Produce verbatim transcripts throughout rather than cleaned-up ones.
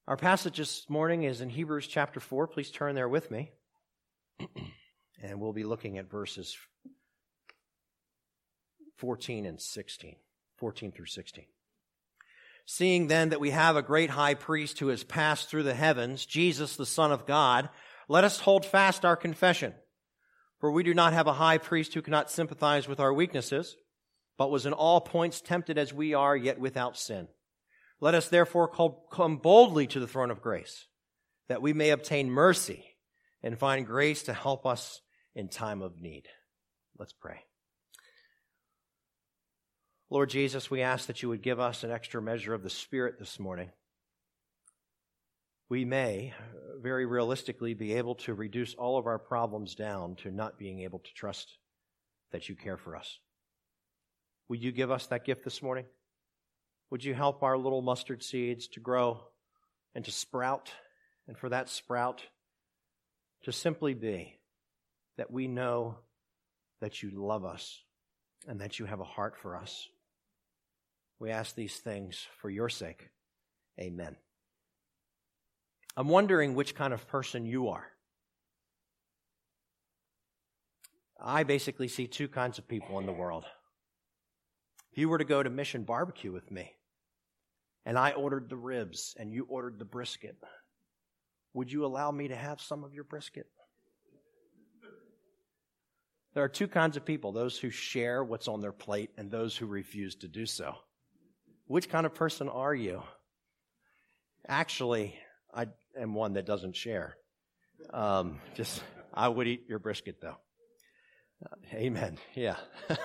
Our passage this morning is in Hebrews chapter four. Please turn there with me. And we'll be looking at verses fourteen and sixteen. fourteen through sixteen. Seeing then that we have a great high priest who has passed through the heavens, Jesus, the Son of God, let us hold fast our confession. For we do not have a high priest who cannot sympathize with our weaknesses, but was in all points tempted as we are, yet without sin. Let us therefore come boldly to the throne of grace, that we may obtain mercy and find grace to help us in time of need. Let's pray. Lord Jesus, we ask that you would give us an extra measure of the Spirit this morning. We may, very realistically, be able to reduce all of our problems down to not being able to trust that you care for us. Would you give us that gift this morning? Would you help our little mustard seeds to grow and to sprout, and for that sprout to simply be that we know that you love us and that you have a heart for us. We ask these things for your sake. Amen. I'm wondering which kind of person you are. I basically see two kinds of people in the world. If you were to go to Mission Barbecue with me, and I ordered the ribs and you ordered the brisket, would you allow me to have some of your brisket? There are two kinds of people, those who share what's on their plate and those who refuse to do so. Which kind of person are you? Actually, I am one that doesn't share. Um, just, I would eat your brisket though. Uh, amen. Yeah.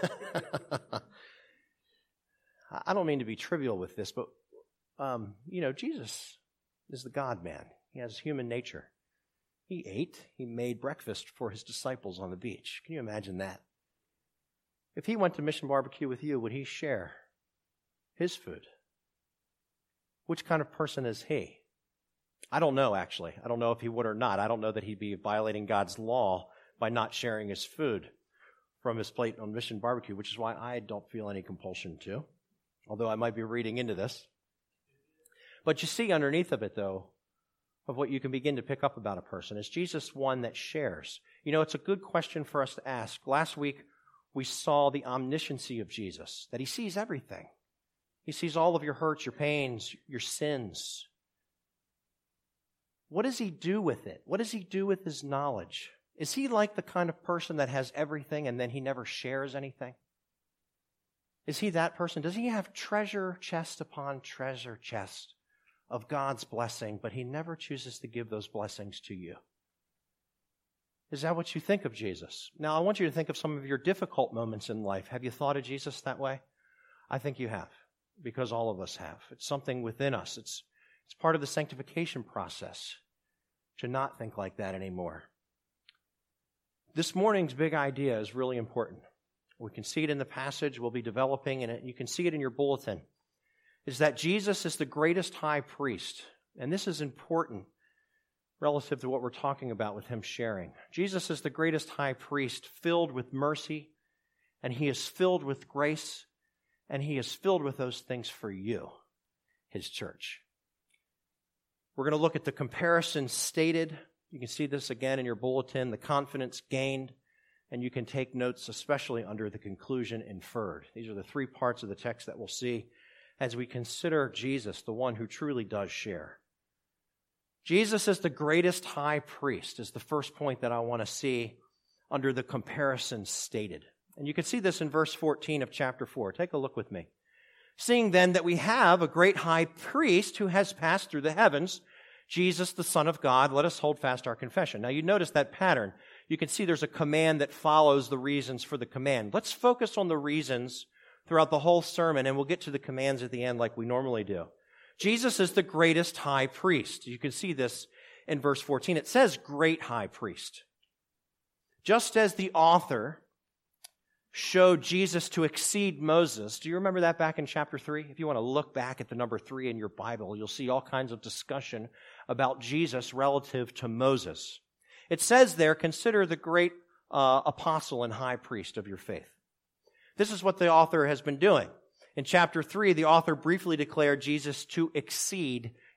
I don't mean to be trivial with this, but, um, you know, Jesus is the God-man. He has human nature. He ate, he made breakfast for his disciples on the beach. Can you imagine that? If he went to Mission Barbecue with you, would he share his food? Which kind of person is he? I don't know, actually. I don't know if he would or not. I don't know that he'd be violating God's law by not sharing his food from his plate on Mission Barbecue, which is why I don't feel any compulsion to, although I might be reading into this. But you see underneath of it, though, of what you can begin to pick up about a person, is Jesus one that shares? You know, it's a good question for us to ask. Last week, we saw the omnisciency of Jesus, that he sees everything. He sees all of your hurts, your pains, your sins. What does he do with it? What does he do with his knowledge? Is he like the kind of person that has everything and then he never shares anything? Is he that person? Does he have treasure chest upon treasure chest of God's blessing, but he never chooses to give those blessings to you? Is that what you think of Jesus? Now, I want you to think of some of your difficult moments in life. Have you thought of Jesus that way? I think you have, because all of us have. It's something within us. It's, it's part of the sanctification process to not think like that anymore. This morning's big idea is really important. We can see it in the passage we'll be developing, and you can see it in your bulletin, is that Jesus is the greatest high priest. And this is important relative to what we're talking about with him sharing. Jesus is the greatest high priest, filled with mercy, and he is filled with grace, and he is filled with those things for you, his church. We're going to look at the comparison stated. You can see this again in your bulletin, the confidence gained, and you can take notes, especially under the conclusion inferred. These are the three parts of the text that we'll see as we consider Jesus, the one who truly does share. Jesus is the greatest high priest, is the first point that I want to see under the comparison stated. And you can see this in verse fourteen of chapter four. Take a look with me. Seeing then that we have a great high priest who has passed through the heavens, Jesus, the Son of God, let us hold fast our confession. Now you notice that pattern. You can see there's a command that follows the reasons for the command. Let's focus on the reasons throughout the whole sermon, and we'll get to the commands at the end like we normally do. Jesus is the greatest high priest. You can see this in verse fourteen. It says great high priest. Just as the author showed Jesus to exceed Moses. Do you remember that back in chapter three? If you want to look back at the number three in your Bible, you'll see all kinds of discussion about Jesus relative to Moses. It says there, consider the great uh, apostle and high priest of your faith. This is what the author has been doing. In chapter three, the author briefly declared Jesus to exceed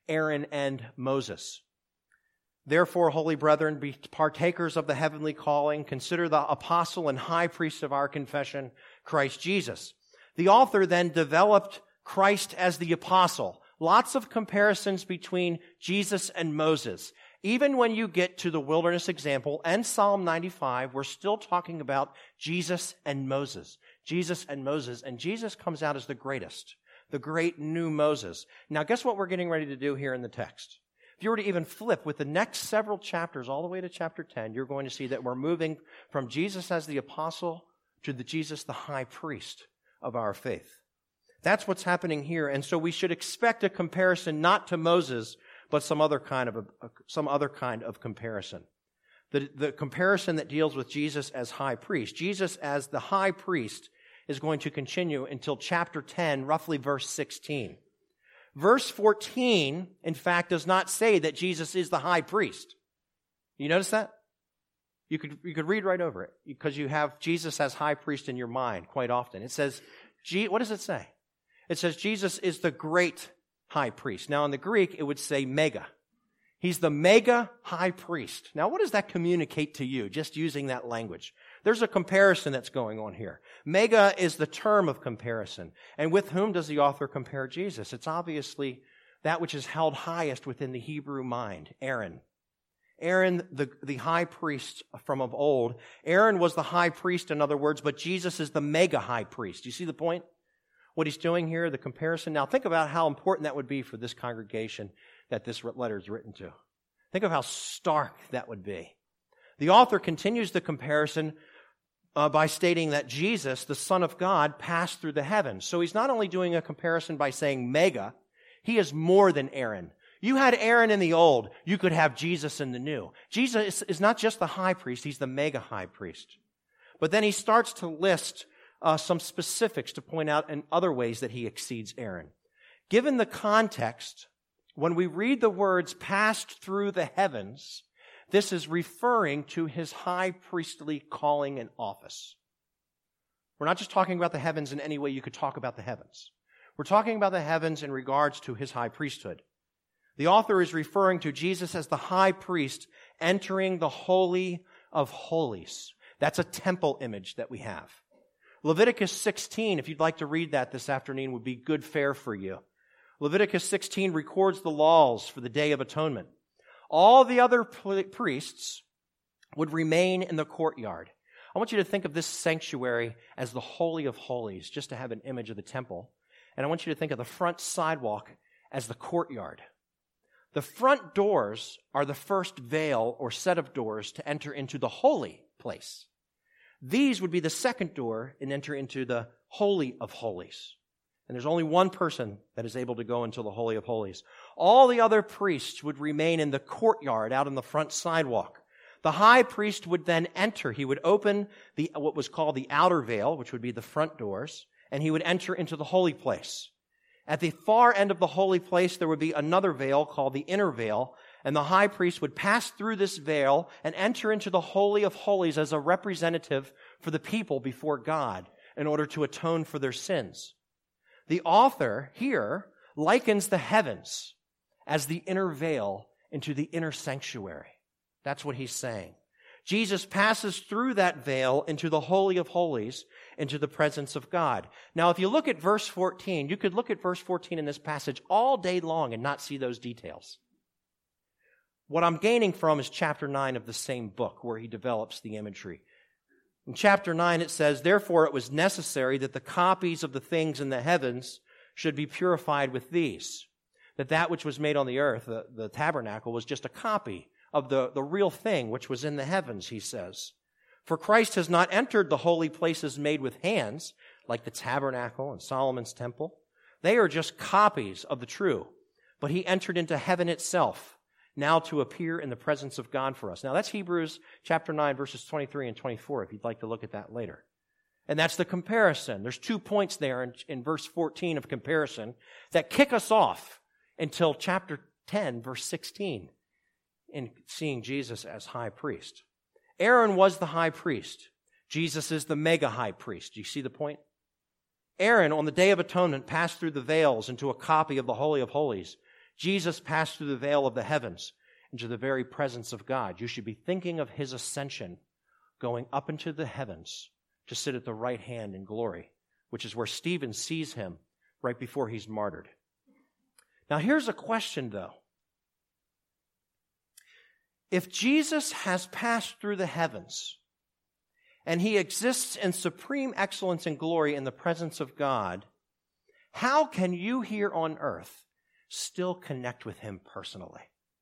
Aaron and Moses. Therefore, holy brethren, be partakers of the heavenly calling. Consider the apostle and high priest of our confession, Christ Jesus. The author then developed Christ as the apostle. Lots of comparisons between Jesus and Moses. Even when you get to the wilderness example and Psalm ninety-five, we're still talking about Jesus and Moses. Jesus and Moses. And Jesus comes out as the greatest, the great new Moses. Now, guess what we're getting ready to do here in the text? If you were to even flip with the next several chapters all the way to chapter ten, you're going to see that we're moving from Jesus as the apostle to the Jesus, the high priest of our faith. That's what's happening here. And so we should expect a comparison not to Moses, but some other kind of a, some other kind of comparison. The, the comparison that deals with Jesus as high priest. Jesus as the high priest is going to continue until chapter ten, roughly verse sixteen. Verse fourteen, in fact, does not say that Jesus is the high priest. You notice that? You could, you could read right over it because you have Jesus as high priest in your mind quite often. It says, what does it say? It says Jesus is the great high priest. Now in the Greek, it would say mega. He's the mega high priest. Now what does that communicate to you, just using that language? There's a comparison that's going on here. Mega is the term of comparison. And with whom does the author compare Jesus? It's obviously that which is held highest within the Hebrew mind, Aaron. Aaron, the, the high priest from of old. Aaron was the high priest, in other words, but Jesus is the mega high priest. Do you see the point? What he's doing here, the comparison. Now think about how important that would be for this congregation that this letter is written to. Think of how stark that would be. The author continues the comparison uh, by stating that Jesus, the Son of God, passed through the heavens. So he's not only doing a comparison by saying mega, he is more than Aaron. You had Aaron in the old, you could have Jesus in the new. Jesus is not just the high priest, he's the mega high priest. But then he starts to list uh, some specifics to point out in other ways that he exceeds Aaron. Given the context, when we read the words passed through the heavens, this is referring to his high priestly calling and office. We're not just talking about the heavens in any way you could talk about the heavens. We're talking about the heavens in regards to his high priesthood. The author is referring to Jesus as the high priest entering the Holy of Holies. That's a temple image that we have. Leviticus sixteen, if you'd like to read that this afternoon, would be good fare for you. Leviticus sixteen records the laws for the Day of Atonement. All the other priests would remain in the courtyard. I want you to think of this sanctuary as the Holy of Holies, just to have an image of the temple. And I want you to think of the front sidewalk as the courtyard. The front doors are the first veil or set of doors to enter into the holy place. These would be the second door and enter into the Holy of Holies. And there's only one person that is able to go into the Holy of Holies. All the other priests would remain in the courtyard out on the front sidewalk. The high priest would then enter. He would open the what was called the outer veil, which would be the front doors, and he would enter into the holy place. At the far end of the holy place, there would be another veil called the inner veil, and the high priest would pass through this veil and enter into the Holy of Holies as a representative for the people before God in order to atone for their sins. The author here likens the heavens as the inner veil into the inner sanctuary. That's what he's saying. Jesus passes through that veil into the Holy of Holies, into the presence of God. Now, if you look at verse fourteen, you could look at verse fourteen in this passage all day long and not see those details. What I'm gaining from is chapter nine of the same book where he develops the imagery. In chapter nine it says, "Therefore it was necessary that the copies of the things in the heavens should be purified with these." That that which was made on the earth, the, the tabernacle, was just a copy of the, the real thing which was in the heavens, he says. For Christ has not entered the holy places made with hands, like the tabernacle and Solomon's temple. They are just copies of the true. But he entered into heaven itself, now to appear in the presence of God for us. Now that's Hebrews chapter nine, verses twenty-three and twenty-four, if you'd like to look at that later. And that's the comparison. There's two points there in, in verse fourteen of comparison that kick us off until chapter ten, verse sixteen, in seeing Jesus as high priest. Aaron was the high priest. Jesus is the mega high priest. Do you see the point? Aaron, on the Day of Atonement, passed through the veils into a copy of the Holy of Holies. Jesus passed through the veil of the heavens into the very presence of God. You should be thinking of his ascension, going up into the heavens to sit at the right hand in glory, which is where Stephen sees him right before he's martyred. Now here's a question though. If Jesus has passed through the heavens and he exists in supreme excellence and glory in the presence of God, how can you here on earth still connect with him personally?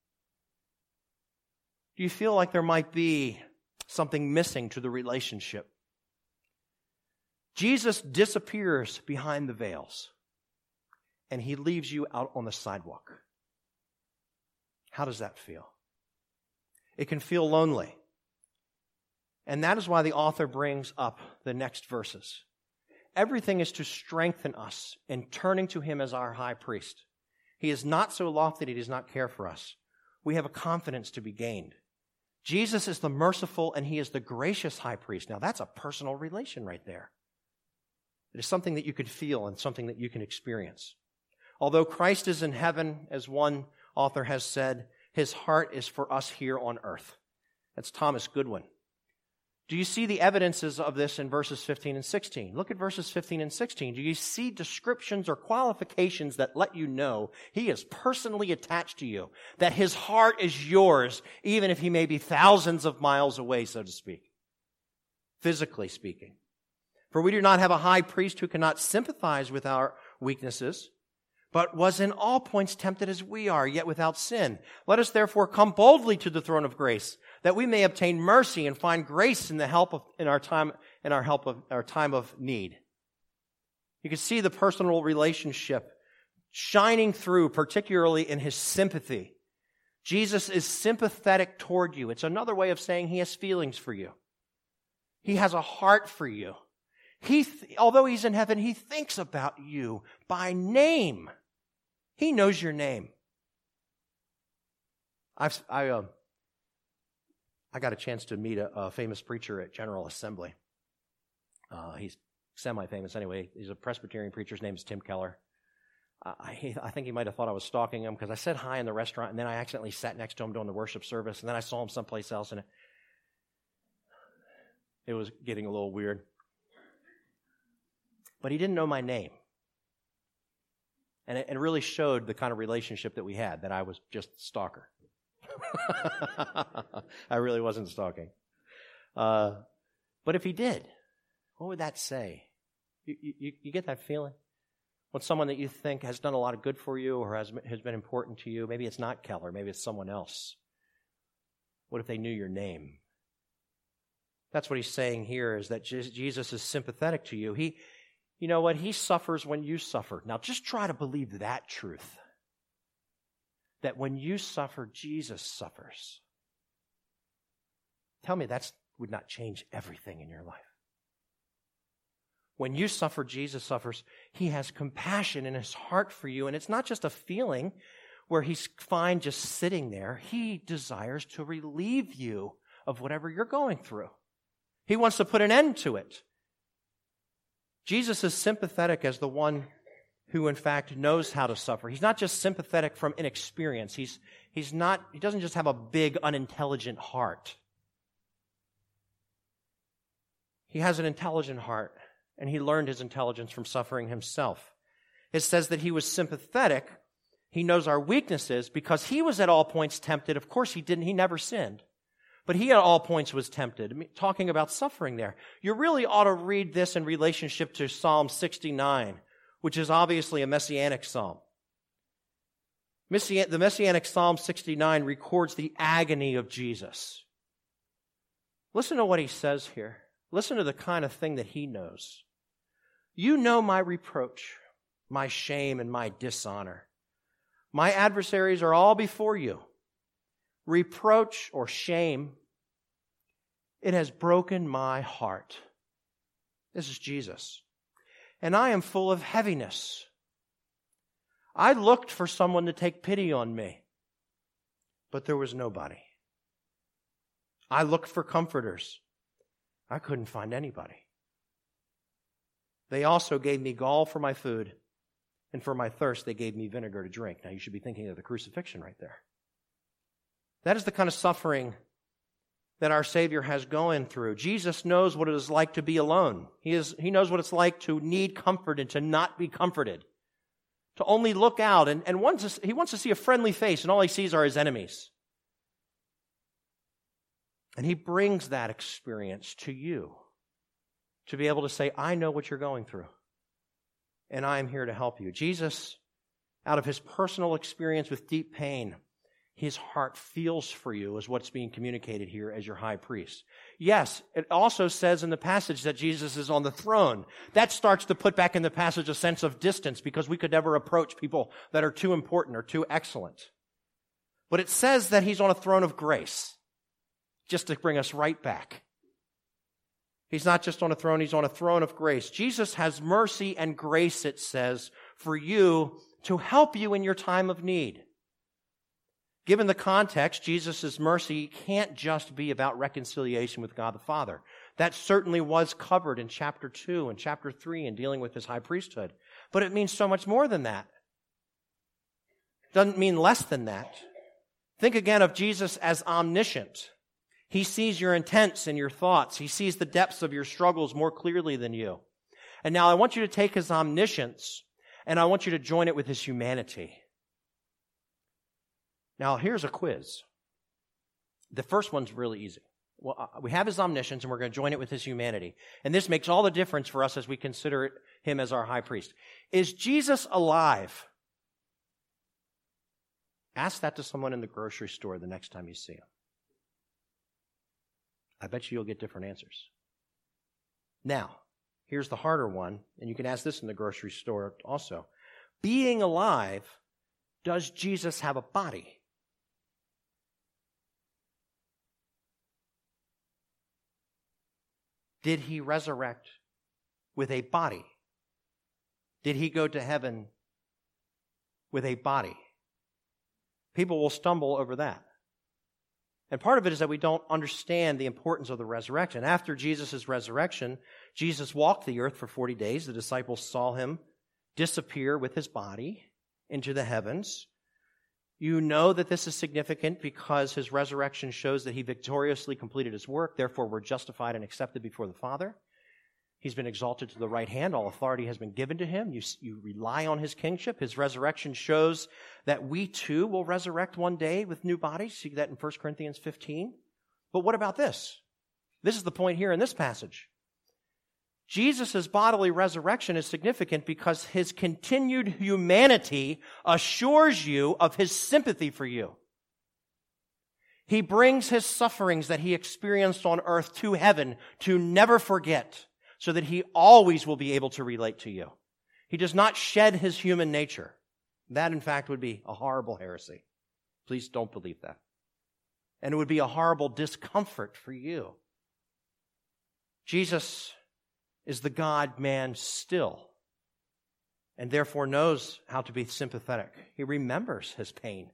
Do you feel like there might be something missing to the relationship? Jesus disappears behind the veils and he leaves you out on the sidewalk. How does that feel? It can feel lonely. And that is why the author brings up the next verses. Everything is to strengthen us in turning to him as our high priest. He is not so lofty that he does not care for us. We have a confidence to be gained. Jesus is the merciful and he is the gracious high priest. Now that's a personal relation right there. It is something that you can feel and something that you can experience. Although Christ is in heaven, as one author has said, his heart is for us here on earth. That's Thomas Goodwin. Do you see the evidences of this in verses fifteen and sixteen? Look at verses fifteen and sixteen. Do you see descriptions or qualifications that let you know he is personally attached to you, that his heart is yours, even if he may be thousands of miles away, so to speak, physically speaking? For we do not have a high priest who cannot sympathize with our weaknesses, but was in all points tempted as we are, yet without sin. Let us therefore come boldly to the throne of grace, that we may obtain mercy and find grace in the help of in our time in our help of our time of need. You can see the personal relationship shining through, particularly in his sympathy. Jesus is sympathetic toward you. It's another way of saying he has feelings for you. He has a heart for you. He, th- although he's in heaven, he thinks about you by name. He knows your name. I've, I, uh, I got a chance to meet a, a famous preacher at General Assembly. Uh, he's semi-famous anyway. He's a Presbyterian preacher. His name is Tim Keller. Uh, I, I think he might have thought I was stalking him because I said hi in the restaurant and then I accidentally sat next to him during the worship service and then I saw him someplace else and it, it was getting a little weird. But he didn't know my name. And it, it really showed the kind of relationship that we had, that I was just a stalker. I really wasn't stalking. Uh, but if he did, what would that say? You, you, you get that feeling? When someone that you think has done a lot of good for you or has, has been important to you, maybe it's not Keller, maybe it's someone else. What if they knew your name? That's what he's saying here, is that Jesus is sympathetic to you. He You know what? He suffers when you suffer. Now just try to believe that truth. That when you suffer, Jesus suffers. Tell me that would not change everything in your life. When you suffer, Jesus suffers. He has compassion in his heart for you. And it's not just a feeling where he's fine just sitting there. He desires to relieve you of whatever you're going through. He wants to put an end to it. Jesus is sympathetic as the one who, in fact, knows how to suffer. He's not just sympathetic from inexperience. He's, he's not, he doesn't just have a big, unintelligent heart. He has an intelligent heart, and he learned his intelligence from suffering himself. It says that he was sympathetic. He knows our weaknesses because he was at all points tempted. Of course, he didn't. He never sinned. But he at all points was tempted. I mean, talking about suffering there. You really ought to read this in relationship to Psalm sixty-nine, which is obviously a messianic psalm. The messianic Psalm sixty-nine records the agony of Jesus. Listen to what he says here. Listen to the kind of thing that he knows. You know my reproach, my shame, and my dishonor. My adversaries are all before you. Reproach or shame, it has broken my heart. This is Jesus. And I am full of heaviness. I looked for someone to take pity on me, but there was nobody. I looked for comforters. I couldn't find anybody. They also gave me gall for my food, And for my thirst, they gave me vinegar to drink. Now, you should be thinking of the crucifixion right there. That is the kind of suffering that our Savior has going through. Jesus knows what it is like to be alone. He is, he knows what it's like to need comfort and to not be comforted. To only look out, and, and wants to, he wants to see a friendly face, and all he sees are his enemies. And he brings that experience to you to be able to say, I know what you're going through, and I am here to help you. Jesus, out of his personal experience with deep pain, his heart feels for you is what's being communicated here as your high priest. Yes, it also says in the passage that Jesus is on the throne. That starts to put back in the passage a sense of distance because we could never approach people that are too important or too excellent. But it says that he's on a throne of grace, just to bring us right back. He's not just on a throne, he's on a throne of grace. Jesus has mercy and grace, it says, for you to help you in your time of need. Given the context, Jesus' mercy can't just be about reconciliation with God the Father. That certainly was covered in chapter two and chapter three in dealing with his high priesthood. But it means so much more than that. It doesn't mean less than that. Think again of Jesus as omniscient. He sees your intents and your thoughts. He sees the depths of your struggles more clearly than you. And now I want you to take his omniscience and I want you to join it with his humanity. Now, here's a quiz. The first one's really easy. Well, we have his omniscience, and we're going to join it with his humanity. And this makes all the difference for us as we consider him as our high priest. Is Jesus alive? Ask that to someone in the grocery store the next time you see him. I bet you you'll get different answers. Now, here's the harder one, and you can ask this in the grocery store also. Being alive, does Jesus have a body? Did he resurrect with a body? Did he go to heaven with a body? People will stumble over that. And part of it is that we don't understand the importance of the resurrection. After Jesus' resurrection, Jesus walked the earth for forty days. The disciples saw him disappear with his body into the heavens. You know that this is significant because his resurrection shows that he victoriously completed his work. Therefore, we're justified and accepted before the Father. He's been exalted to the right hand. All authority has been given to him. You, you rely on his kingship. His resurrection shows that we too will resurrect one day with new bodies. See that in First Corinthians fifteen. But what about this? This is the point here in this passage. Jesus' bodily resurrection is significant because his continued humanity assures you of his sympathy for you. He brings his sufferings that he experienced on earth to heaven to never forget, so that he always will be able to relate to you. He does not shed his human nature. That, in fact, would be a horrible heresy. Please don't believe that. And it would be a horrible discomfort for you. Jesus is the God-man still, and therefore knows how to be sympathetic. He remembers his pain.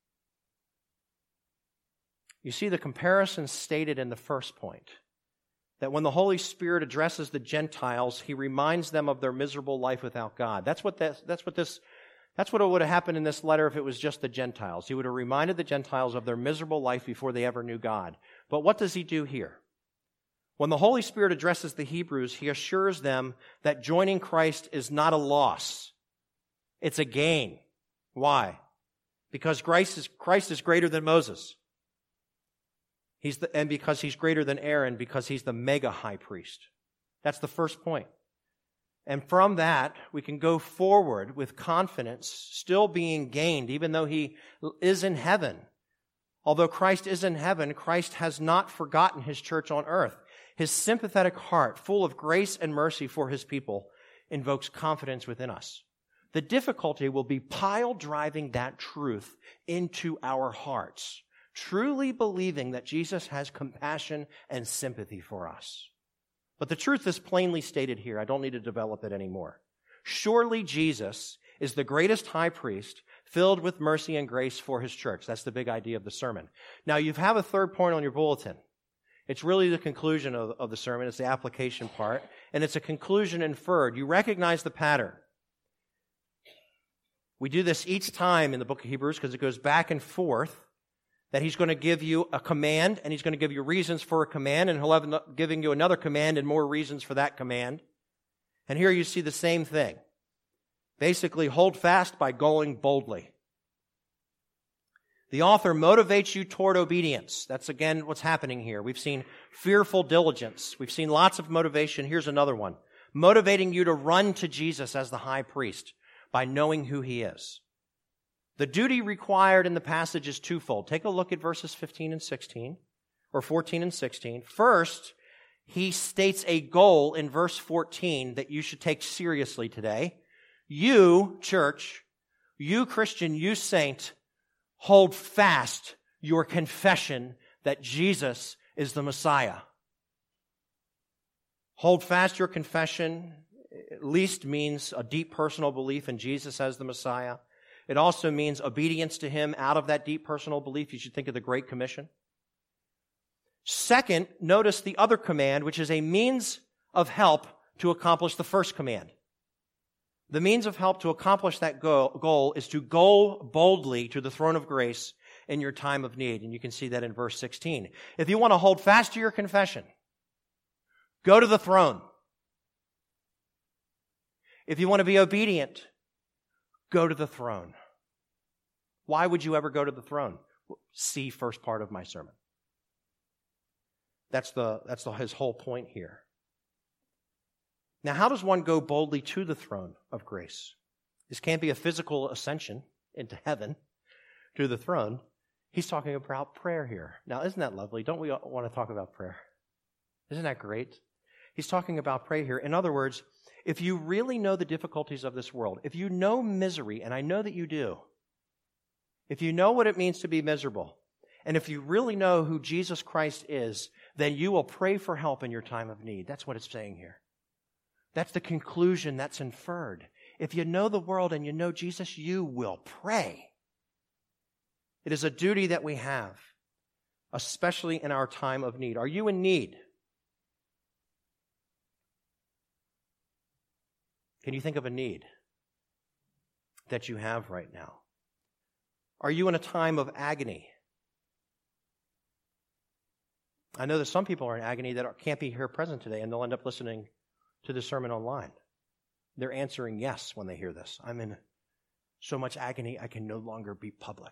You see the comparison stated in the first point, that when the Holy Spirit addresses the Gentiles, he reminds them of their miserable life without God. That's what this, that's what this, that's what would have happened in this letter if it was just the Gentiles. He would have reminded the Gentiles of their miserable life before they ever knew God. But what does he do here? When the Holy Spirit addresses the Hebrews, he assures them that joining Christ is not a loss. It's a gain. Why? Because Christ is, Christ is greater than Moses. He's the, and because he's greater than Aaron, because he's the mega high priest. That's the first point. And from that, we can go forward with confidence, still being gained, even though he is in heaven. Although Christ is in heaven, Christ has not forgotten his church on earth. His sympathetic heart, full of grace and mercy for his people, invokes confidence within us. The difficulty will be pile driving that truth into our hearts, truly believing that Jesus has compassion and sympathy for us. But the truth is plainly stated here. I don't need to develop it anymore. Surely Jesus is the greatest high priest filled with mercy and grace for his church. That's the big idea of the sermon. Now, you have a third point on your bulletin. It's really the conclusion of, of the sermon. It's the application part. And it's a conclusion inferred. You recognize the pattern. We do this each time in the book of Hebrews because it goes back and forth that he's going to give you a command and he's going to give you reasons for a command and he'll have giving you another command and more reasons for that command. And here you see the same thing. Basically, hold fast by going boldly. The author motivates you toward obedience. That's again what's happening here. We've seen fearful diligence. We've seen lots of motivation. Here's another one. Motivating you to run to Jesus as the high priest by knowing who he is. The duty required in the passage is twofold. Take a look at verses fifteen and sixteen, or fourteen and sixteen. First, he states a goal in verse fourteen that you should take seriously today. You, church, you Christian, you saint, hold fast your confession that Jesus is the Messiah. Hold fast your confession at least means a deep personal belief in Jesus as the Messiah. It also means obedience to him. Out of that deep personal belief, you should think of the Great Commission. Second, notice the other command, which is a means of help to accomplish the first command. The means of help to accomplish that goal is to go boldly to the throne of grace in your time of need. And you can see that in verse sixteen. If you want to hold fast to your confession, go to the throne. If you want to be obedient, go to the throne. Why would you ever go to the throne? See first part of my sermon. That's the, that's the, his whole point here. Now, how does one go boldly to the throne of grace? This can't be a physical ascension into heaven to the throne. He's talking about prayer here. Now, isn't that lovely? Don't we want to talk about prayer? Isn't that great? He's talking about prayer here. In other words, if you really know the difficulties of this world, if you know misery, and I know that you do, if you know what it means to be miserable, and if you really know who Jesus Christ is, then you will pray for help in your time of need. That's what it's saying here. That's the conclusion that's inferred. If you know the world and you know Jesus, you will pray. It is a duty that we have, especially in our time of need. Are you in need? Can you think of a need that you have right now? Are you in a time of agony? I know that some people are in agony that can't be here present today, and they'll end up listening to the sermon online. They're answering yes when they hear this. I'm in so much agony I can no longer be public.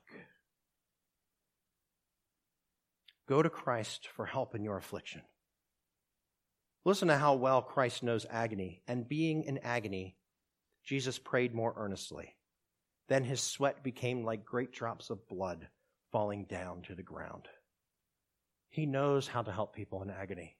Go to Christ for help in your affliction. Listen to how well Christ knows agony. And being in agony, Jesus prayed more earnestly. Then his sweat became like great drops of blood falling down to the ground. He knows how to help people in agony.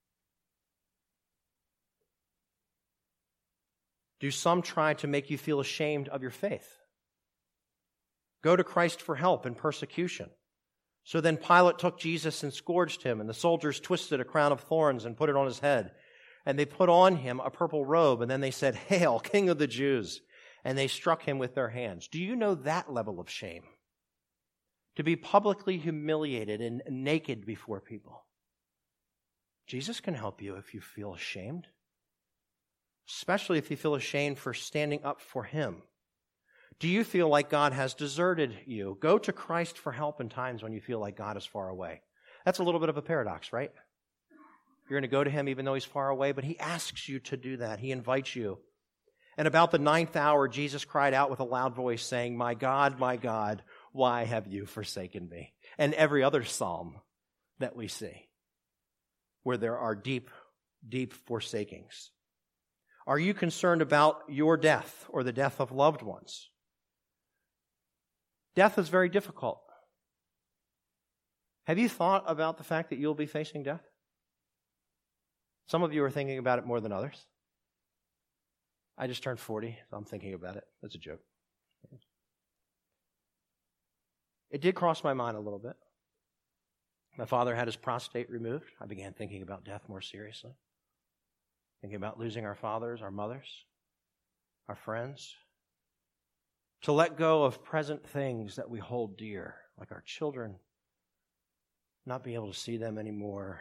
Do some try to make you feel ashamed of your faith? Go to Christ for help in persecution. So then Pilate took Jesus and scourged him, and the soldiers twisted a crown of thorns and put it on his head. And they put on him a purple robe, and then they said, "Hail, King of the Jews!" And they struck him with their hands. Do you know that level of shame? To be publicly humiliated and naked before people. Jesus can help you if you feel ashamed. Especially if you feel ashamed for standing up for him. Do you feel like God has deserted you? Go to Christ for help in times when you feel like God is far away. That's a little bit of a paradox, right? You're going to go to him even though he's far away, but he asks you to do that. He invites you. And about the ninth hour, Jesus cried out with a loud voice saying, "My God, my God, why have you forsaken me?" And every other psalm that we see where there are deep, deep forsakings. Are you concerned about your death or the death of loved ones? Death is very difficult. Have you thought about the fact that you'll be facing death? Some of you are thinking about it more than others. I just turned forty, so I'm thinking about it. That's a joke. It did cross my mind a little bit. My father had his prostate removed. I began thinking about death more seriously. Thinking about losing our fathers, our mothers, our friends. To let go of present things that we hold dear, like our children, not be able to see them anymore.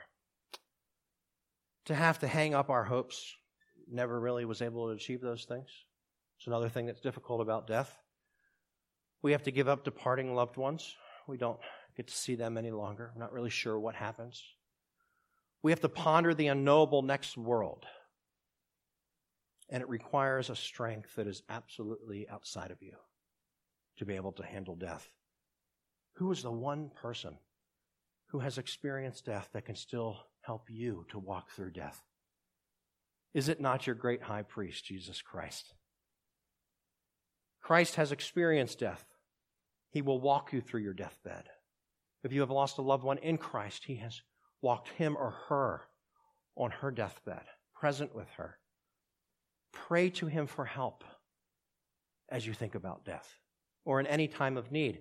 To have to hang up our hopes, never really was able to achieve those things. It's another thing that's difficult about death. We have to give up departing loved ones. We don't get to see them any longer. We're not really sure what happens. We have to ponder the unknowable next world. And it requires a strength that is absolutely outside of you to be able to handle death. Who is the one person who has experienced death that can still help you to walk through death? Is it not your great high priest, Jesus Christ? Christ has experienced death. He will walk you through your deathbed. If you have lost a loved one in Christ, He has walked him or her on her deathbed, present with her. Pray to Him for help as you think about death or in any time of need.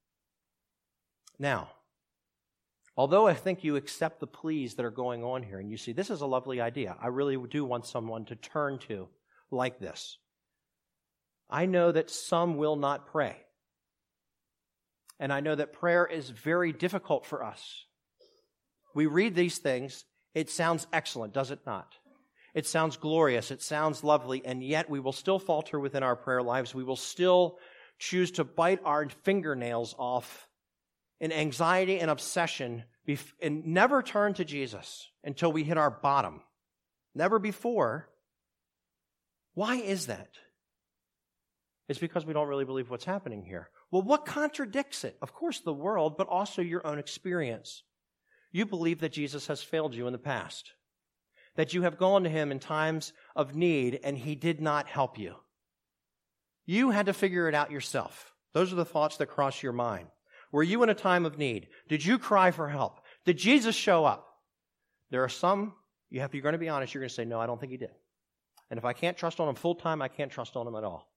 Now, although I think you accept the pleas that are going on here and you see this is a lovely idea, I really do want someone to turn to like this. I know that some will not pray. And I know that prayer is very difficult for us. We read these things, it sounds excellent, does it not? It sounds glorious, it sounds lovely, and yet we will still falter within our prayer lives. We will still choose to bite our fingernails off in anxiety and obsession and never turn to Jesus until we hit our bottom. Never before. Why is that? It's because we don't really believe what's happening here. Well, what contradicts it? Of course, the world, but also your own experience. You believe that Jesus has failed you in the past, that you have gone to Him in times of need and He did not help you. You had to figure it out yourself. Those are the thoughts that cross your mind. Were you in a time of need? Did you cry for help? Did Jesus show up? There are some, you have, you're going to be honest, you're going to say, no, I don't think He did. And if I can't trust on Him full time, I can't trust on Him at all.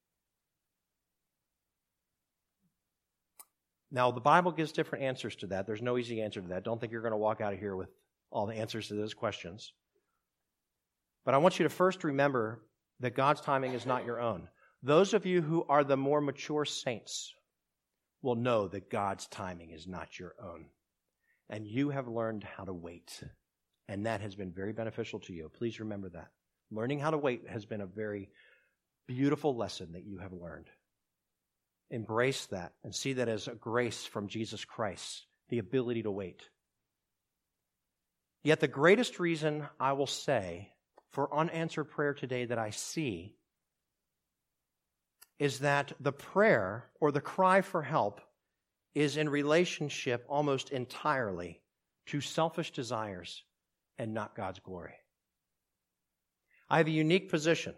Now, the Bible gives different answers to that. There's no easy answer to that. Don't think you're going to walk out of here with all the answers to those questions. But I want you to first remember that God's timing is not your own. Those of you who are the more mature saints will know that God's timing is not your own. And you have learned how to wait. And that has been very beneficial to you. Please remember that. Learning how to wait has been a very beautiful lesson that you have learned. Embrace that and see that as a grace from Jesus Christ, the ability to wait. Yet the greatest reason I will say for unanswered prayer today that I see is that the prayer or the cry for help is in relationship almost entirely to selfish desires and not God's glory. I have a unique position.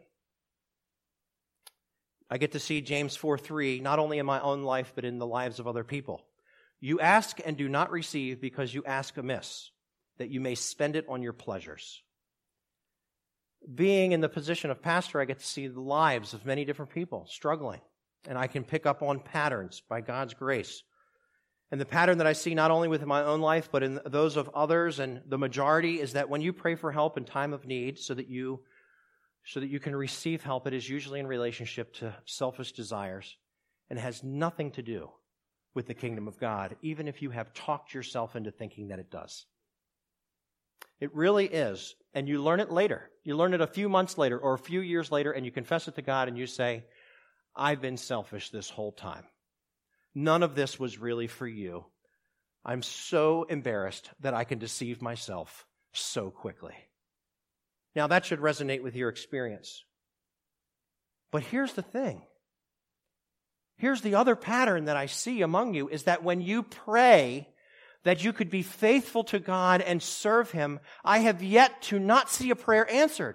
I get to see James four three, not only in my own life, but in the lives of other people. You ask and do not receive because you ask amiss, that you may spend it on your pleasures. Being in the position of pastor, I get to see the lives of many different people struggling, and I can pick up on patterns by God's grace. And the pattern that I see not only within my own life, but in those of others, and the majority, is that when you pray for help in time of need so that you So that you can receive help, it is usually in relationship to selfish desires and has nothing to do with the kingdom of God, even if you have talked yourself into thinking that it does. It really is, and you learn it later. You learn it a few months later or a few years later, and you confess it to God and you say, I've been selfish this whole time. None of this was really for you. I'm so embarrassed that I can deceive myself so quickly. Now, that should resonate with your experience. But here's the thing. Here's the other pattern that I see among you, is that when you pray that you could be faithful to God and serve Him, I have yet to not see a prayer answered.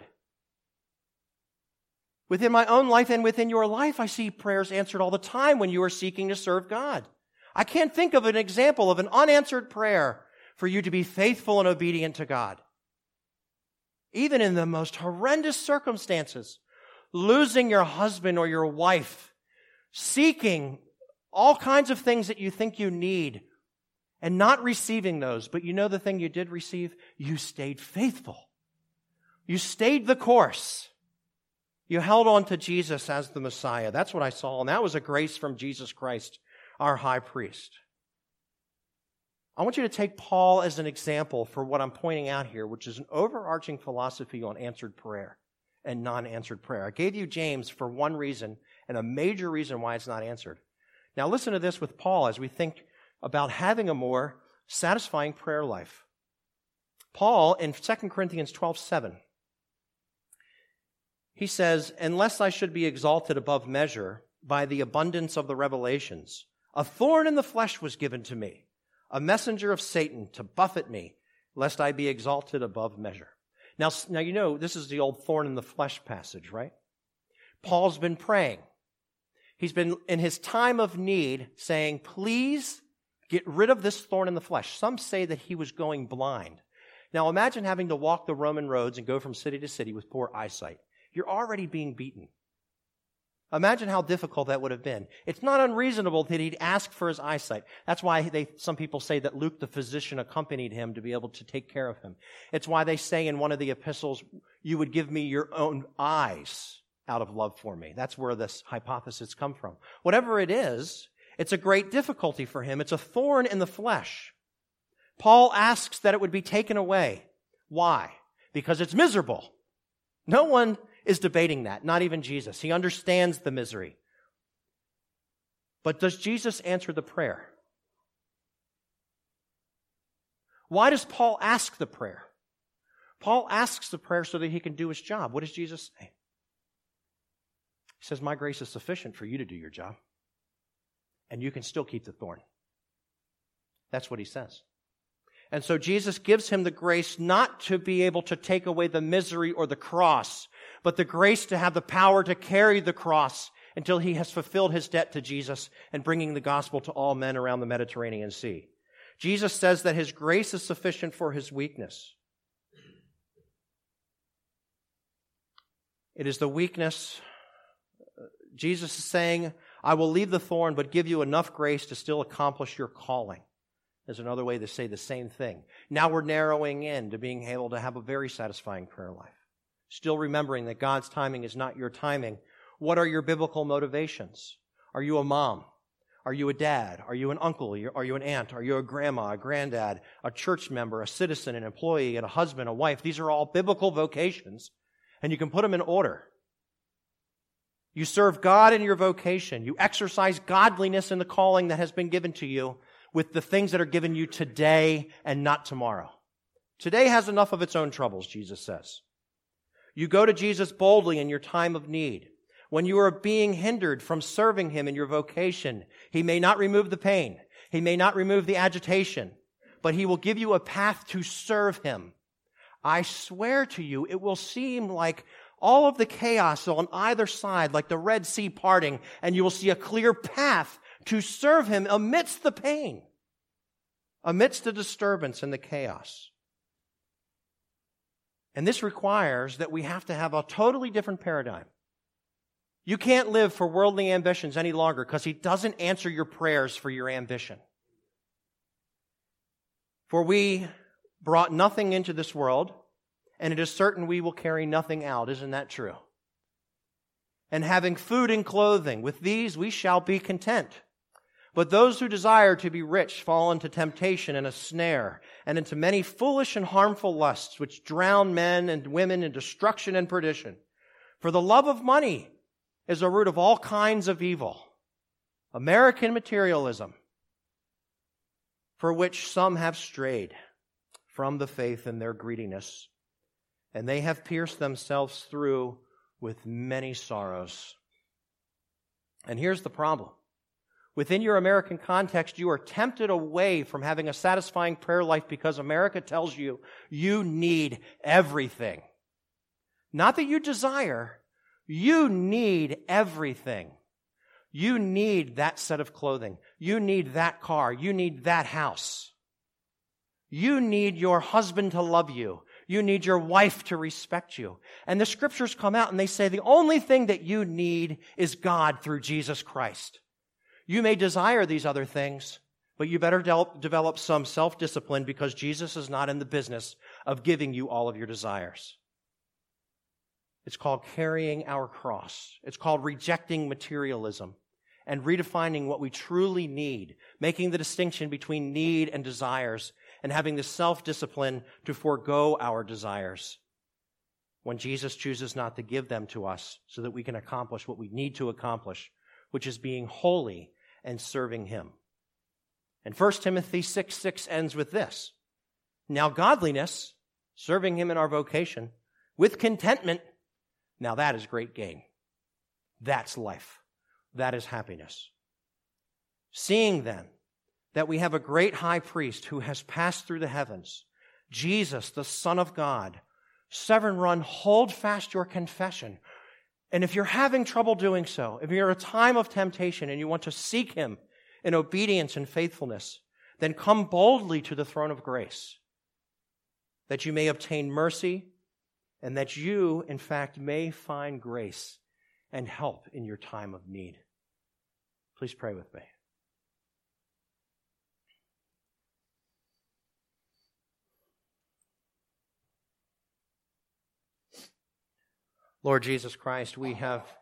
Within my own life and within your life, I see prayers answered all the time when you are seeking to serve God. I can't think of an example of an unanswered prayer for you to be faithful and obedient to God. Even in the most horrendous circumstances, losing your husband or your wife, seeking all kinds of things that you think you need, and not receiving those, but you know the thing you did receive? You stayed faithful. You stayed the course. You held on to Jesus as the Messiah. That's what I saw, and that was a grace from Jesus Christ, our high priest. I want you to take Paul as an example for what I'm pointing out here, which is an overarching philosophy on answered prayer and non-answered prayer. I gave you James for one reason, and a major reason why it's not answered. Now listen to this with Paul as we think about having a more satisfying prayer life. Paul, in Second Corinthians twelve seven, he says, "Unless I should be exalted above measure by the abundance of the revelations, a thorn in the flesh was given to me, a messenger of Satan to buffet me, lest I be exalted above measure." Now, now you know, this is the old thorn in the flesh passage, right? Paul's been praying. He's been, in his time of need, saying, please get rid of this thorn in the flesh. Some say that he was going blind. Now imagine having to walk the Roman roads and go from city to city with poor eyesight. You're already being beaten. Imagine how difficult that would have been. It's not unreasonable that he'd ask for his eyesight. That's why they, some people say that Luke the physician accompanied him to be able to take care of him. It's why they say in one of the epistles, you would give me your own eyes out of love for me. That's where this hypothesis comes from. Whatever it is, it's a great difficulty for him. It's a thorn in the flesh. Paul asks that it would be taken away. Why? Because it's miserable. No one is debating that, not even Jesus. He understands the misery. But does Jesus answer the prayer? Why does Paul ask the prayer? Paul asks the prayer so that he can do his job. What does Jesus say? He says, my grace is sufficient for you to do your job. And you can still keep the thorn. That's what he says. And so Jesus gives him the grace not to be able to take away the misery or the cross, but the grace to have the power to carry the cross until he has fulfilled his debt to Jesus and bringing the gospel to all men around the Mediterranean Sea. Jesus says that his grace is sufficient for his weakness. It is the weakness. Jesus is saying, I will leave the thorn, but give you enough grace to still accomplish your calling. There's another way to say the same thing. Now we're narrowing in to being able to have a very satisfying prayer life. Still remembering that God's timing is not your timing. What are your biblical motivations? Are you a mom? Are you a dad? Are you an uncle? Are you an aunt? Are you a grandma, a granddad, a church member, a citizen, an employee, and a husband, a wife? These are all biblical vocations, and you can put them in order. You serve God in your vocation. You exercise godliness in the calling that has been given to you with the things that are given you today and not tomorrow. Today has enough of its own troubles, Jesus says. You go to Jesus boldly in your time of need. When you are being hindered from serving Him in your vocation, He may not remove the pain. He may not remove the agitation, but He will give you a path to serve Him. I swear to you, it will seem like all of the chaos on either side, like the Red Sea parting, and you will see a clear path to serve Him amidst the pain, amidst the disturbance and the chaos. And this requires that we have to have a totally different paradigm. You can't live for worldly ambitions any longer because He doesn't answer your prayers for your ambition. For we brought nothing into this world, and it is certain we will carry nothing out. Isn't that true? And having food and clothing, with these we shall be content. But those who desire to be rich fall into temptation and a snare, and into many foolish and harmful lusts, which drown men and women in destruction and perdition. For the love of money is a root of all kinds of evil. American materialism, for which some have strayed from the faith in their greediness, and they have pierced themselves through with many sorrows. And here's the problem. Within your American context, you are tempted away from having a satisfying prayer life because America tells you you need everything. Not that you desire, you need everything. You need that set of clothing. You need that car. You need that house. You need your husband to love you. You need your wife to respect you. And the scriptures come out and they say the only thing that you need is God through Jesus Christ. You may desire these other things, but you better de- develop some self-discipline because Jesus is not in the business of giving you all of your desires. It's called carrying our cross. It's called rejecting materialism and redefining what we truly need, making the distinction between need and desires, and having the self-discipline to forego our desires when Jesus chooses not to give them to us so that we can accomplish what we need to accomplish, which is being holy and serving Him. And First Timothy six six ends with this. Now godliness, serving Him in our vocation, with contentment, now that is great gain. That's life. That is happiness. Seeing then that we have a great high priest who has passed through the heavens, Jesus, the Son of God, Severn Run, hold fast your confession. And if you're having trouble doing so, if you're in a time of temptation and you want to seek Him in obedience and faithfulness, then come boldly to the throne of grace, that you may obtain mercy and that you, in fact, may find grace and help in your time of need. Please pray with me. Lord Jesus Christ, we have